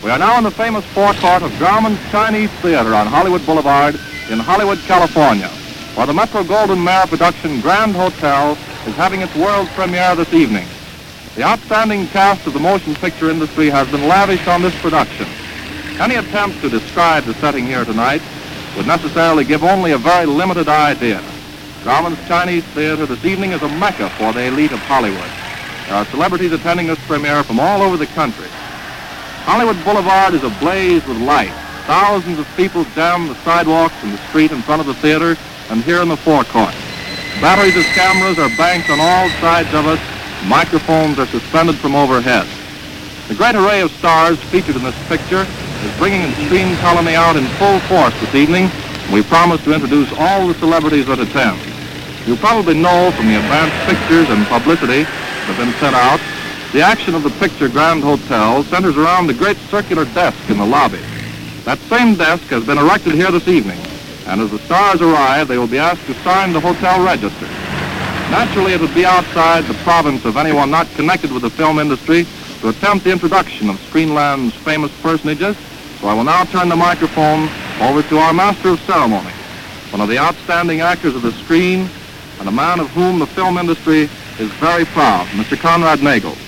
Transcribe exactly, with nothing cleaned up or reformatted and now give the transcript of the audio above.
We are now in the famous forecourt of Grauman's Chinese Theater on Hollywood Boulevard in Hollywood, California, where the Metro-Goldwyn-Mayer production Grand Hotel is having its world premiere this evening. The outstanding cast of the motion picture industry has been lavished on this production. Any attempt to describe the setting here tonight would necessarily give only a very limited idea. Grauman's Chinese Theater this evening is a mecca for the elite of Hollywood. There are celebrities attending this premiere from all over the country. Hollywood Boulevard is ablaze with light. Thousands of people jam the sidewalks and the street in front of the theater and here in the forecourt. Batteries of cameras are banked on all sides of us. Microphones are suspended from overhead. The great array of stars featured in this picture is bringing its screen colony out in full force this evening. We promise to introduce all the celebrities that attend. You probably know from the advanced pictures and publicity that have been sent out, the action of the picture Grand Hotel centers around the great circular desk in the lobby. That same desk has been erected here this evening, and as the stars arrive, they will be asked to sign the hotel register. Naturally, it would be outside the province of anyone not connected with the film industry to attempt the introduction of Screenland's famous personages, so I will now turn the microphone over to our master of ceremonies, one of the outstanding actors of the screen, and a man of whom the film industry is very proud, Mister Conrad Nagel.